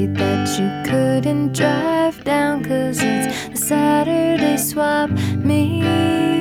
street that you couldn't drive down, 'cause it's the Saturday swap meet.